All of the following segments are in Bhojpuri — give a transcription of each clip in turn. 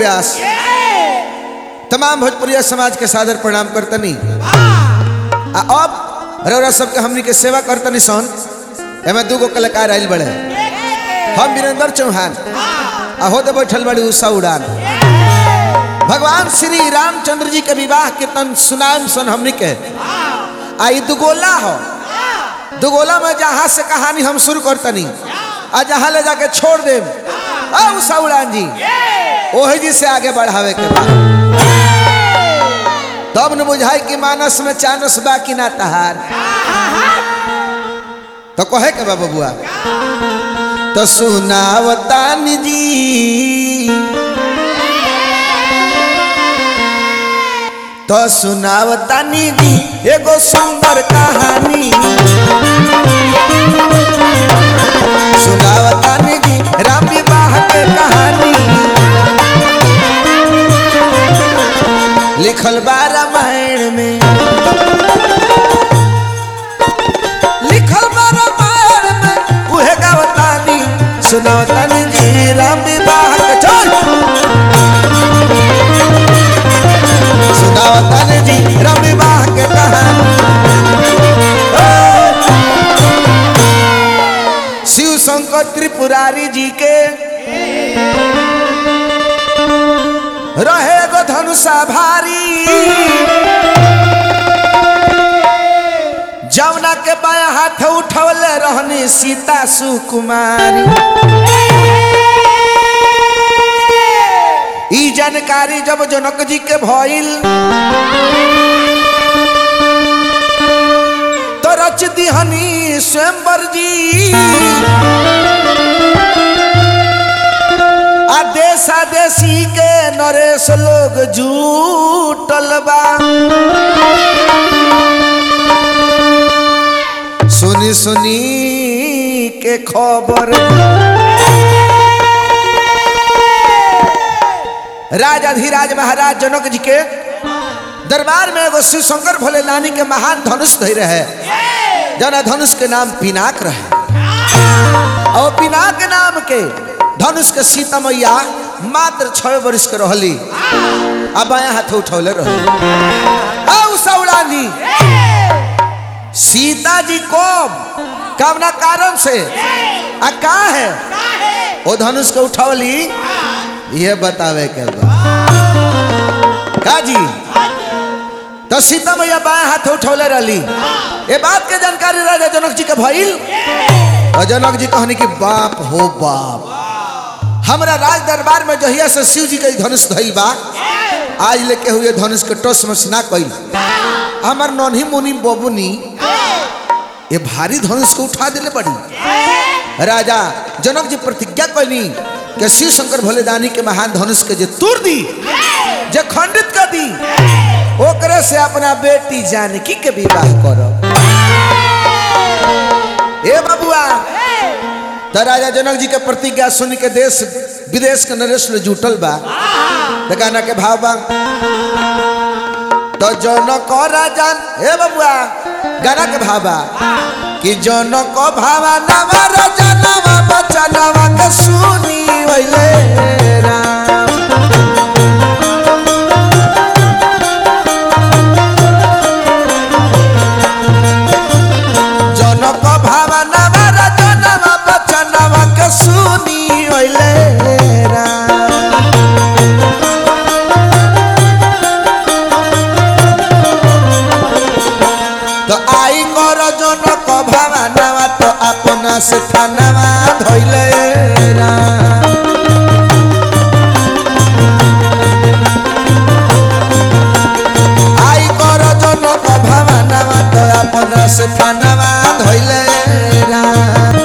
व्यास तमाम भोजपुरिया समाज के सादर प्रणाम करतनी। अब रौरा सबके हमनी के सेवा करतनी सन। एमे दूगो कलाकार आइल बड़े, हम वीरेंद्र चौहान होते बैठल बड़ी उषा उड़ान। भगवान श्री रामचंद्र जी के विवाह कीर्तन सुनाम सन हमनी के। आई दुगोला हो, दुगोला में जहां से कहानी हम शुरू करतनी आ जहां ले जाके छोड़ दे उषा उड़ान जी ओही जी से आगे बढ़ावे के बाद तब न बुझाई कि मानस में चानस बाकी ना तहार। तो कहे के बा बबुआ तो सुनावतानी जी, तो सुनावतानी जी एगो सुंदर कहानी। सुनावतानी जी राम विवाह के कहानी। लिखल बा रामायण में, लिखल बा रामायण में उहे गावतानी। सुनावतानी जी राम विवाह के चल। सुनावतानी जी राम विवाह के कहानी। शिव शंकर त्रिपुरारी जी के रहे गो धनुषा भारी। जमुना के बाया हाथ उठवले रहनी सीता सुकुमारी। ई जानकारी जब जनक जी के भइल तो रच दिहनी स्वयंवर जी। आदेशा देशी के नरेश लोग जुटल बा। सुनी सुनी के खबर राजाधिराज महाराज जनक जी के दरबार में एगो शिव शंकर भोले नानी के महान धनुष धै रहे, जना धनुष के नाम पिनाक रहे। और पिनाक नाम के धनुष के सीता मैया मात्र 6 वर्ष के रहली। अब बाया हाथ उठौले रही। उषा उड़ान जी सीता जी को कामना कारण से आ का है वो धनुष को उठौली, ये बतावे के का जी। तो सीता मैया बाया हाथ उठौले रहली। ये बात के जानकारी राजा जनक जी के भइल। और जनक जी कहनी कि बाप हो बाप, हमरा राज दरबार में जहिया से शिव जी के धनुष धइल बा, आज लेके हुए धनुष के टस मस ना कइल। हमर नन्ही मुनि बबुनी ये भारी धनुष को उठा दिले बड़ी। राजा जनक जी प्रतिज्ञा कइनी कि शिव शंकर भोलेदानी के महान धनुष के जे तोड़ दी, जे खंडित कर दी, ओकरे से अपना बेटी जानकी के विवाह करब। ए बबुआ तो राजा जनक जी के प्रतिज्ञा सुन के देश विदेश के नरेश में जुटल बा। तो गाना के भाव बा तो जनक राजन। ए बबुआ गाना के भाव बा कि जनक भावा नवा राजनवा बचनवा के सुनी वैले राम। जनक भावा नवा राजनवा बचनवा के सुनी वैले राम। तो आई कर जनक भावा नवा तो अपना से थानवा धइले राम। आई कर जनक भावा नवा तो अपना से थानवा धइले राम।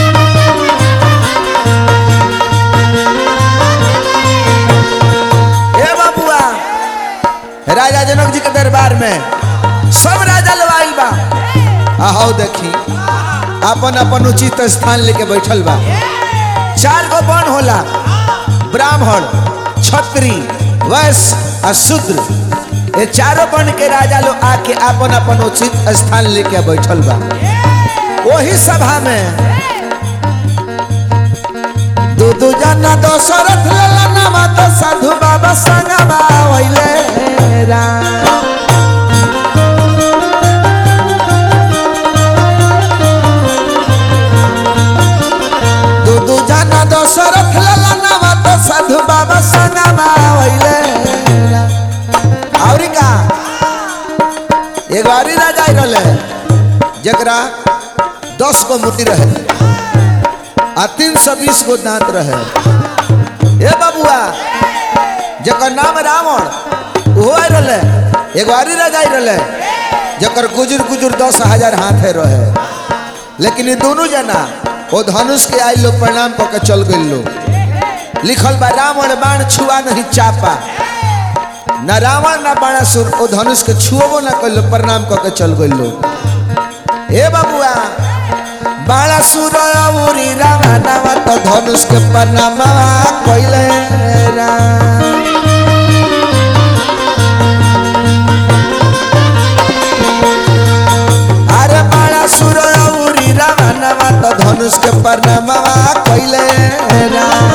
ए बाबुआ राजा जनक जी के दरबार में सब राजा लवाइल बा। आओ देखी अपन अपन उचित स्थान लेके बैठल बा। 4 गो बन होला, ब्राह्मण, क्षत्रिय, वैश्य और शूद्र। ये चारों बन के राजा लोग आके अपन अपन उचित स्थान लेके बैठल बा। वही सभा में दू जना दशरथ ललनवा तो साधु बाबा संगवा ओइले राम। दू जना दशरथ ललनवा तो साधु बाबा संगवा ओइले राम। औरी का एगो औरी राजा रहले जकरा 10 गो मुट्ठी रहे आ 320 गो दांत रहे। ए बाबुआ जकर नाम रावण वो रहे। एगो औरी राजा रहे जकर गुजुर गुजुर 10,000 हाथे रहे। लेकिन ये दोनों जना वो धनुष के आई लोग प्रणाम करके चल गए लोग। लिखल बा रावण बाण छुआ नहीं चापा। न रावण न बाणासुर वो धनुष के छुओबो न कर प्रणाम करके चल गए लोग। ए बाबुआ बाणासुर औरी रावणवा तो धनुष के प्रणाम कइले राम। अरे बाणासुर औरी रावणवा तो धनुष के प्रणाम कइले राम।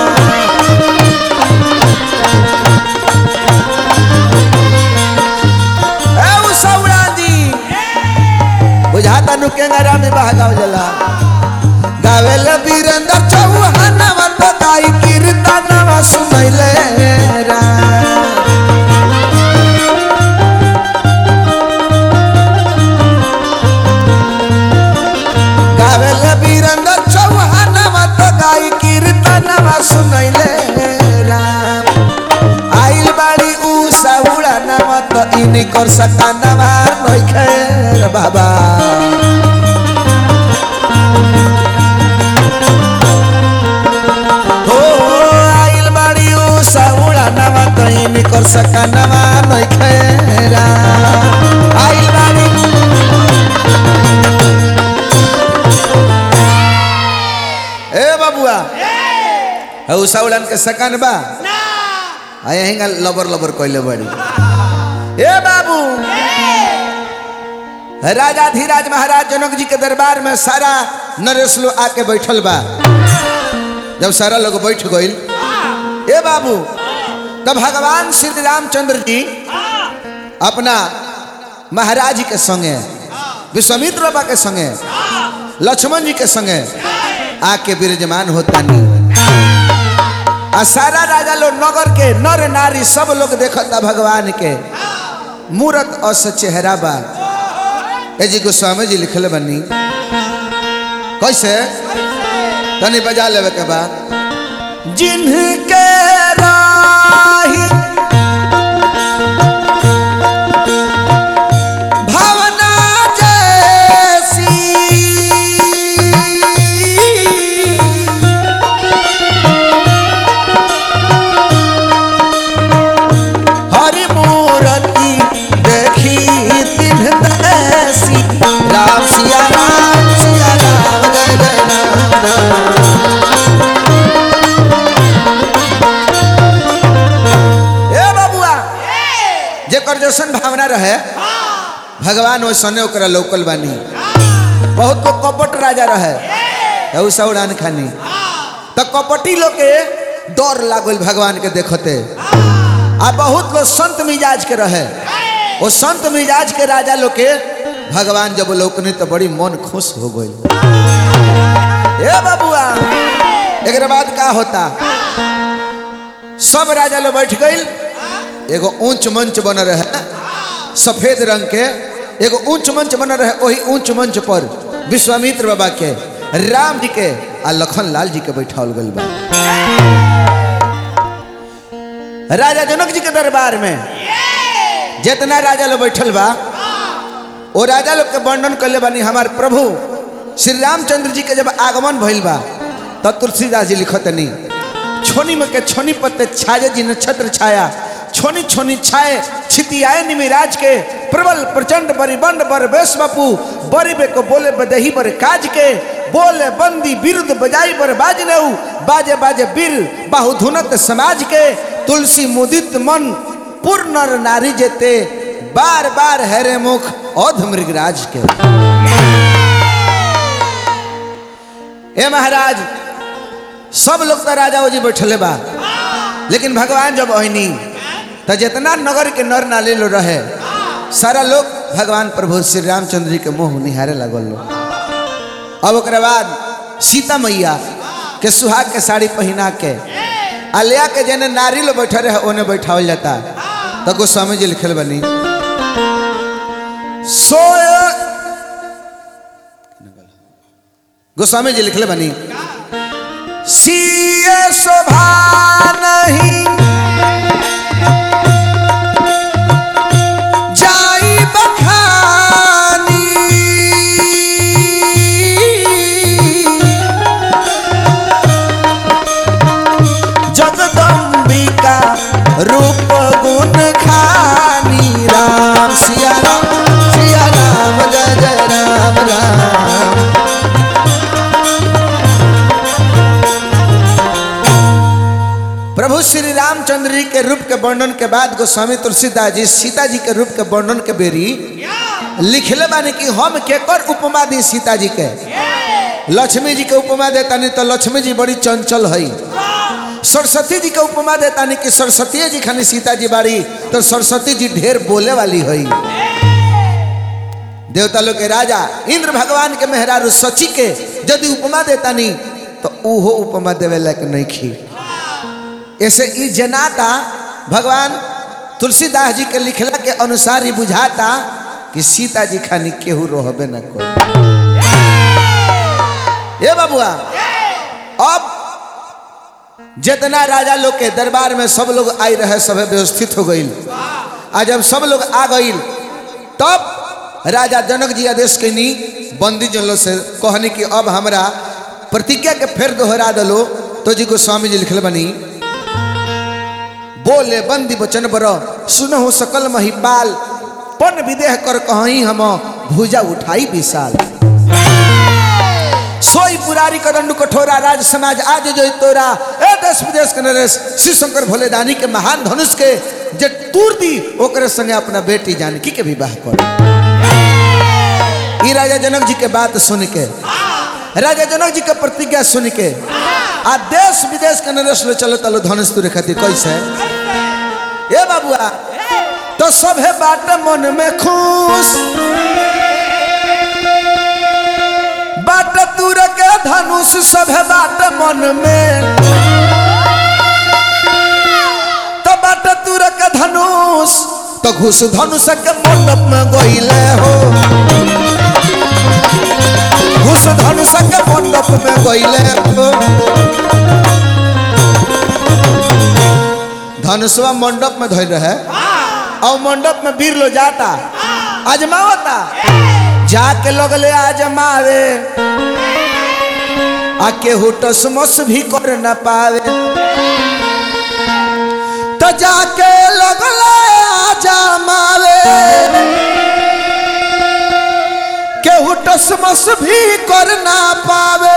ए उसौड़ा जी बुझाता नु केंगरा में बहगाव जला गावेल वीरेंद्र चौहानवा तो गाई कीर्तनवा सुनैले राम। गावेल वीरेंद्र चौहानवा तो गाई कीर्तनवा सुनैले राम। आइल बाड़ी उषा उड़ानवा तो इनकर सकानवा नइखे बाबा। कर सकानवा नहीं खेरा आइल बानी। ए बाबुआ उसाउलन के सकान बा यहीं लबर लबर कोइले बड़ी। ए बाबू राजा धीराज महाराज जनक जी के दरबार में सारा नरेश लोग आके बैठल बा। जब सारा लोग बैठ गइल ए बाबू तब भगवान श्री रामचंद्र जी अपना महाराज जी के संगे विश्वामित्र बाबा के संगे लक्ष्मण जी के संगे आके विराजमान होता नहीं। सारा राजा लोग नगर के नर नारी सब लोग देखता भगवान के मूरत अस चेहरा बा। ए जी गोस्वामी जी लिखले बनी कैसे तनी बजा लेवे के बाद जिनके राही भावना जैसी हरि मूर्ति देखी तिन्ह तैसी राम सिया राम जय जय राम। जेकर जैसन भावना रहे भगवान वैसने ओकरा लोकल बानी। बहुत को कपट राजा रहे उषा उड़ान खानी तो कपटी लोग के डर लागल भगवान के देखते। आ बहुत लोग संत मिजाज के रहे वो संत मिजाज के राजा लोग के भगवान जब लोकनी तो बड़ी मन खुश हो गई। ए बाबुआ एक बाद का होता सब राजा लोग बैठ गई। एगो ऊंच मंच बन रहे सफेद रंग के एगो ऊंच मंच बन रहे। वही ऊंच मंच पर विश्वामित्र बाबा के राम जी के आ लखन लाल जी के बैठाल गइल बा। राजा जनक जी के दरबार में जितना राजा लोग बैठल बा वो राजा लोग के वर्णन करले बानी। हमार प्रभु श्री रामचंद्र जी के जब आगमन भइल बा तब तुलसीदास जी लिखतनी छोनी में के छोनी पत्ते छाजे जी नक्षत्र छाया छोनी छोनी छाए छितियाए निमिराज के प्रबल प्रचंड बरिबंड बर बेस बापू बरिबे को बोले बदही बर काज के बोले बंदी विरुद्ध बजाई बर बाज नेऊ बाजे बाजे बीर बाहुधुनत समाज के तुलसी मुदित मन पूर्ण नारी जेते बार बार हेरे मुख औध मृगराज के। ए महाराज सब लोग तो राजा जी बैठले बा, लेकिन भगवान जब ओहनी तो जितना नगर के नर नाले लो रहे सारा लोग भगवान प्रभु श्री रामचंद्र जी के मुँह निहारे लगल लो। अब ओकरे बाद सीता मैया के सुहाग के साड़ी पहना के आलिया के जने नारी लो बैठे रहे ओने बैठावल जाता। तो गोस्वामी जी लिखल बनी गोस्वामी जी लिखले बनी सिए शोभा नहीं जाई बखानी जगदम्बिका रूप गुण खानी राम सिया राम जय जय राम राम। प्रभु श्री रामचंद्र जी के रूप के वर्णन के बाद गोस्वामी तुलसीदास जी सीता जी के रूप के वर्णन के बेरी लिखले बानी कि हम केकर उपमा दी सीता जी के। लक्ष्मी जी के उपमा देता नहीं तो लक्ष्मी जी बड़ी चंचल है। सरस्वती जी के उपमा देता नहीं कि सरस्वती जी खानी सीता जी बाड़ी तो सरस्वती जी ढेर बोले वाली है। देवता लोग के राजा इंद्र भगवान के मेहरारू सची के यदि उपमा देता नहीं तो उहो उपमा देवे लायक नहीं खी। ऐसे ई जनाता भगवान तुलसीदास जी के लिखला के अनुसार ही बुझाता कि सीता जी खानी केहू रोहबे न कोई। ये बाबुआ अब जितना राजा लोग के दरबार में सब लोग आई रहे सब व्यवस्थित हो गई। आज जब सब लोग आ गई तब राजा जनक जी आदेश कैनी बंदी जनलो से कहनी कि अब हमरा प्रतिज्ञा के फिर दोहरा दलो। तो जी गोस्वामी जी लिखल बनी बोले बंदी वचन बर सुनहु सकल महिपाल पन विदेह कर कहीं हम भुजा उठाई विशाल। सोई पुरारी करंडु कठोरा राज समाज आज जो तोरा ए देश विदेश के नरेश शिव शंकर भोले दानी के महान धनुष के जे तूर दी ओकरे संगे अपना बेटी जानकी के विवाह कर। ई राजा जनक जी के बात सुन के राजा जनक जी के प्रतिज्ञा सुन के आ देश विदेश के नरेश लो चलो तलो धनुष तुरे खातिर कैसे ए बाबुआ तो सभे बात मन में खुश बात तुर के धनुष सभे बात मन में तो बात तुर के धनुष तो घुस धनुष के मंडप में गइले हो घुस धनुष के मंडप में गइले हो। धनुषवा मंडप में धइल रहे और मंडप में वीर लो जाता आजमावता जाके लगले आजमावे आके हुटसमस भी कर न पावे तो जाके लगले आजमावे के हुटसमस भी कर न पावे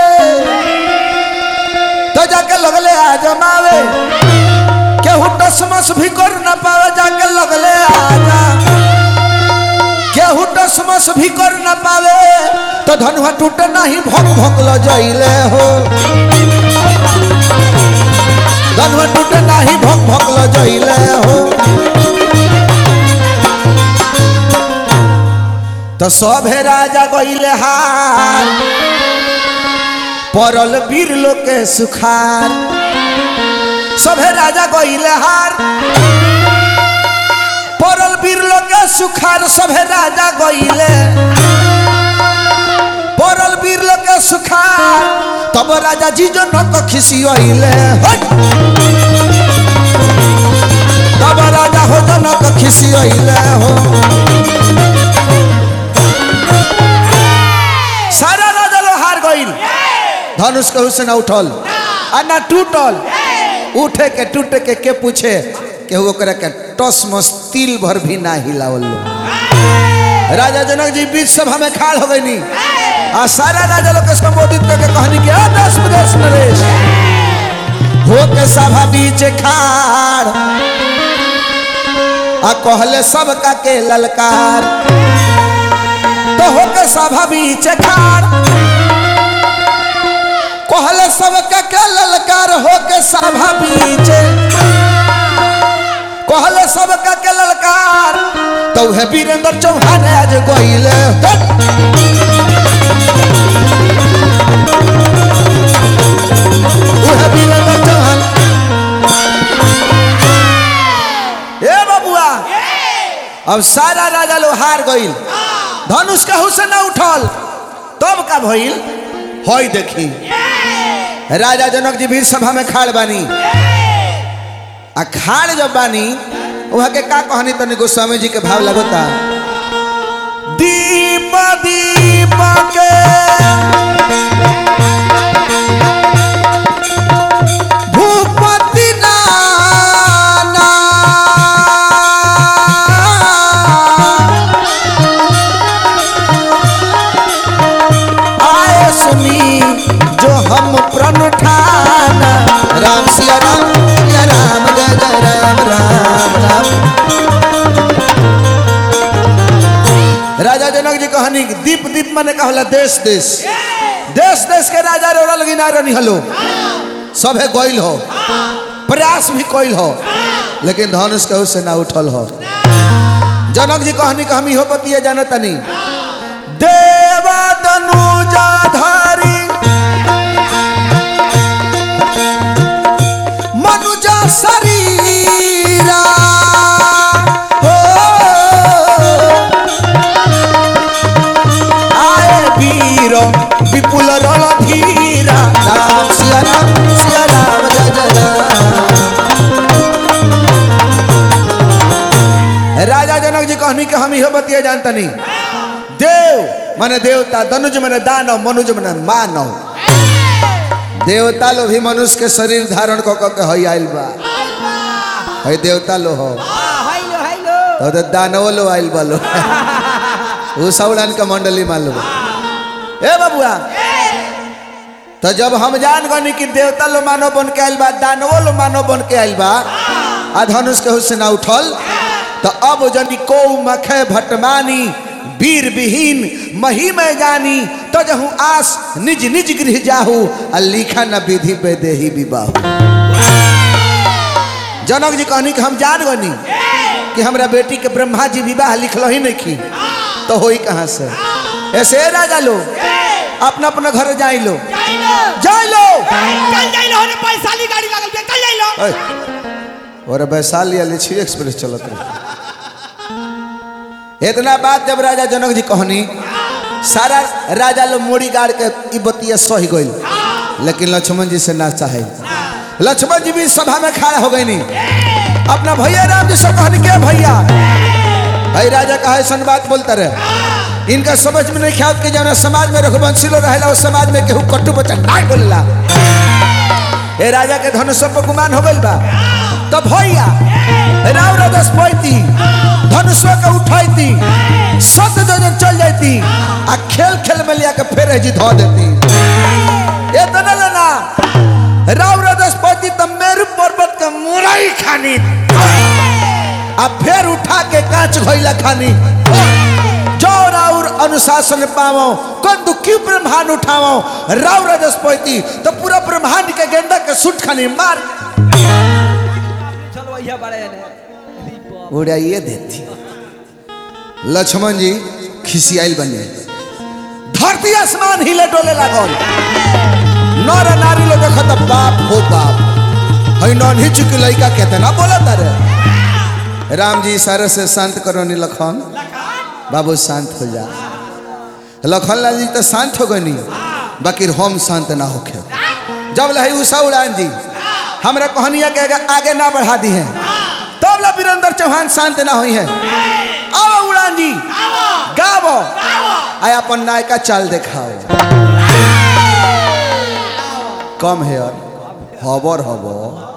तो जाके लगले आजमावे केहू टसमस भी कर न पावे जाके लगले आजा केहू टसमस भी कर न पावे तो धनुआ टूट नहीं भोग भोगल जइले हो धनुआ टूट नहीं भोग भोगल जइले हो। तो सभे राजा गइले हार परल वीर लोग के सुखार सभे राजा गइले हार परल वीर लोग के सुखार सभे राजा गइले परल वीर लोग के सुखार तब राजा जी जो नक खिसियले तब राजा हो जो नक खिसियले हो। सारा राजा लोग हार गइल धनुष कहू से ना उठल आ ना टूटल उठे के टूटे के पूछे केहू ओकरा के टस मस तिल भर भी ना हिलावल। राजा जनक जी बीच सभा में खाड़ हो गई आ सारा राजा लोग के संबोधित करके कहनी कि देश विदेश नरेश हो के सभा बीच खाड़ आ कहले सबका के ललकार तो हो के सभा बीच खाड़ कहले सबका के ललकार होके सभा बीचे कहले सबका के ललकार तो है वीरेंद्र चौहान आज गइले है वीरेंद्र चौहान ए बबुआ अब सारा राजा लो हार गइल धनुष कहू से ना उठल तब का भइल होई देखी राजा जनक जी वीर सभा में खाड़ बानी आ खाड़ जब बानी वहां के का कहानी तने गोस्वामी जी के भाव लगता दीप दीप के भूपति नाना आए सुनी जो हम प्रण ठाना राम सिया राम जय राम राम राम राजा जनक जी कहानी दीप दीप माने कहला देश देश देश देश के राजा रोड़ा लगी ना रनी हलो सब है गोइल हो प्रयास भी कोइल हो लेकिन धनुष कहू से ना उठल हो जनक जी कहानी का हम हो पतिया जानता नहीं देवा दनुजा धारी मनुजा शरीरा हो आए वीर विपुल रणधीरा राम सिया राम जय जय राजा जनक जी कहनी के हम ही बतिया जानता नहीं देव माने देवता दनुज माने दानव मनुज माने मानव देवता लो भी मनुष्य के शरीर धारण के हई आइल बा हई देवता लो हो तो दानव लो आइल बा लो वो सौड़न का मंडली मान लो ए बबुआ तो जब हम जान गनी कि देवता लो मानव बन के आइल बा दानव लो मानव बन के आइल बा आ धनुष के हुस्से ना उठल तो अब जनी को मखे भटमानी वीर विहीन मही में जानी तो जहू आस निज निज गृह जाहू आ लिखा न विधि पे देही विवाह जनक जी कहनी कि हम जान गनी कि हमरा बेटी के ब्रह्मा जी विवाह लिखलो ही नहीं की तो होई कहां से ऐसे राजा लो अपना अपना घर जाई लो जाई लो रे पैसाली गाड़ी लागल बे चल जाई लो और वैशाली वाली 6 एक्सप्रेस चलत रहे इतना बात जब राजा जनक जी कहनी सारा राजा लो मोड़ी गाड़ के ई बतिया सही गइल लेकिन लक्ष्मण जी से ना चाहे लक्ष्मण जी भी सभा में खड़ा हो गई नहीं अपना भैया राम जी से कहनी के भैया भाई राजा का ऐसा बात बोलता रहे इनका समझ में नहीं ख्याल के जाना समाज में रघुवंशी लो रहेला उस समाज में केहू कट्टू बच्चा ना बोलला ए राजा के धनुष पर गुमान हो गइल बा तो भैया राव रदस पैती धनुष के उठाईती सत जन चल जाती आ खेल खेल में लिया के फेर जी धो देती इतना लेना राव रदस पैती तो मेरु पर्वत के मुरई खानी आ फिर उठा के कांच घोइला खानी जोर और अनुशासन पावो कौन दुखी ब्रह्मांड उठावो राव रदस पैती तो पूरा ब्रह्मांड के गेंदा के सुट खानी मार चलो भैया बड़े उड़ाइए देती लक्ष्मण जी खिसियाइल बने धरती आसमान हिले डोले लागल नर नारी लोग देखत बाप हो बाप हई नन्ही चुकी लड़का कितना बोला तारे राम जी इशारे से शांत करो नी लखन बाबू शांत हो जा लखन लाल जी तो शांत हो गनी बाकी हम शांत ना होके जब लही उषा उड़ान जी हमरा कहानिया के आगे ना बढ़ा दी है तब ला वीरेंद्र चौहान शांत ना हुई है आओ उड़ान जी गावो आय अपन नायका चाल दिखाओ कम है हबर हबो